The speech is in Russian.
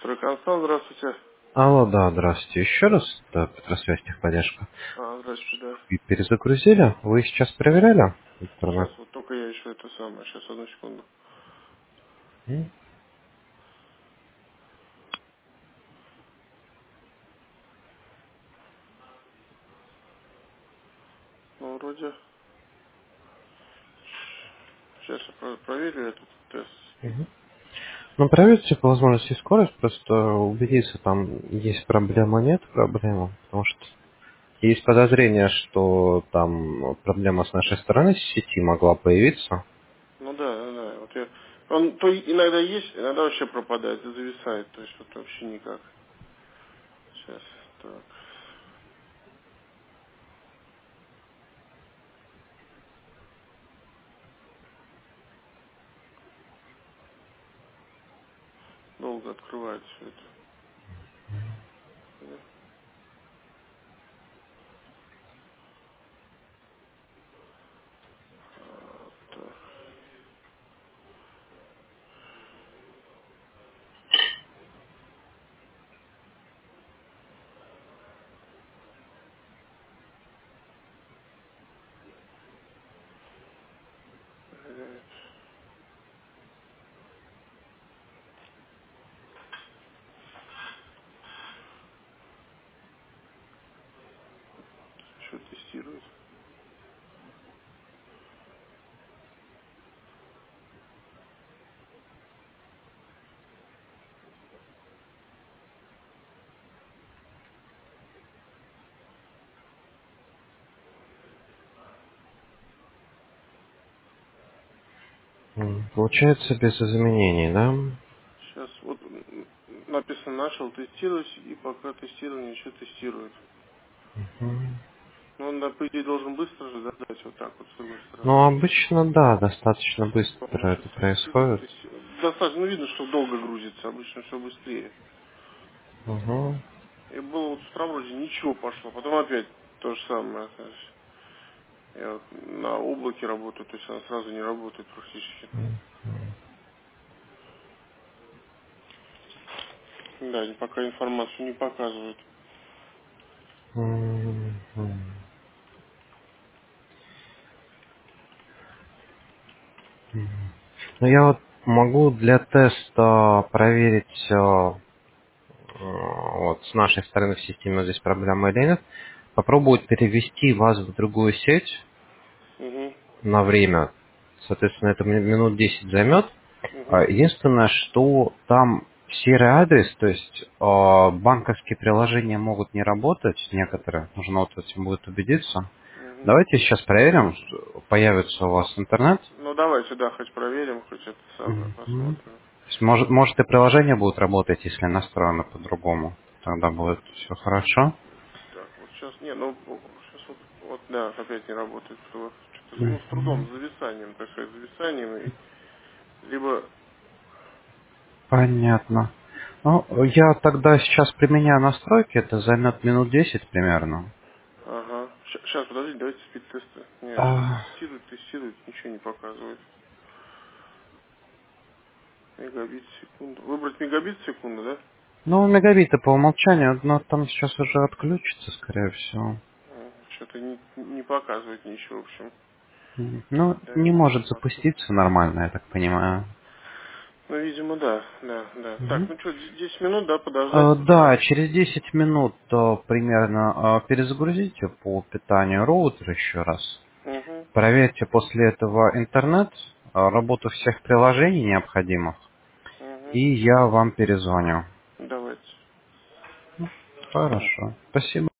Констант, здравствуйте. Алло, да, здравствуйте. Еще раз, да, Петросвязь техподдержка. Здравствуйте, да. И перезагрузили? Вы сейчас проверяли интернет? Сейчас вот только я еще это самое. Сейчас, одну секунду. М? Ну, вроде... Сейчас я проверю этот тест. Мгм. Ну, проверьте по возможности скорость, просто убедиться, там есть проблема, нет проблемы, потому что есть подозрение, что там проблема с нашей стороны с сети могла появиться. Ну да, да, да. Вот я... Он то иногда есть, иногда вообще пропадает и зависает. То есть вот вообще никак. Сейчас, так. Долго открывает все это. Да. Так. Что тестирует? Получается без изменений, да? Сейчас вот написано начал тестировать, и пока тестирование еще тестирует. Мгм. Ну, он, по идее, должен быстро же задать вот так вот с другой Ну, стороны. обычно, да, достаточно Он быстро сейчас это тестирует, происходит. тестирует. Достаточно, ну, видно, что долго грузится, обычно все быстрее. Угу. И было вот с утра вроде ничего пошло, потом опять то же самое. То есть я вот на облаке работаю, то есть она сразу не работает практически. Да, пока информацию не показывают. Мгм. Ну, я вот могу для теста проверить, вот с нашей стороны в системе здесь проблема или нет. Попробовать перевести вас в другую сеть Угу, на время. Соответственно, это минут 10 займет. угу, Единственное, что там серый адрес, то есть банковские приложения могут не работать, некоторые, нужно вот этим будет убедиться. угу. Давайте сейчас проверим, появится у вас интернет. Ну, давайте, да, хоть проверим, хоть это самое Мгм. посмотрим. То есть, может и приложение будет работать, если настроено по-другому. Тогда будет все хорошо. Так, вот сейчас, не, ну, сейчас вот, да, опять не работает, что-то, ну, с трудом, Мгм. с зависанием, так сказать, с зависанием, и либо, Понятно. Ну, я тогда сейчас применяю настройки, это займет минут 10 примерно. ага, сейчас, подождите, давайте спид-тесты. Не, сейчас А, тестирует, ничего не показывает. Мегабит в секунду. Выбрать мегабит в секунду, да? Ну, мегабиты по умолчанию, но там сейчас уже отключится, скорее всего. Что-то не показывает ничего, в общем. Ну, Да, не не может посмотрю. запуститься нормально, я так понимаю. Ну, видимо, да, да, да. Так, Мгм. ну что, 10 минут, да, подождать? Да, через 10 минут примерно перезагрузите по питанию роутер еще раз. Угу, Проверьте после этого интернет, работу всех приложений необходимых, угу. и я вам перезвоню. Давайте. Хорошо. Спасибо.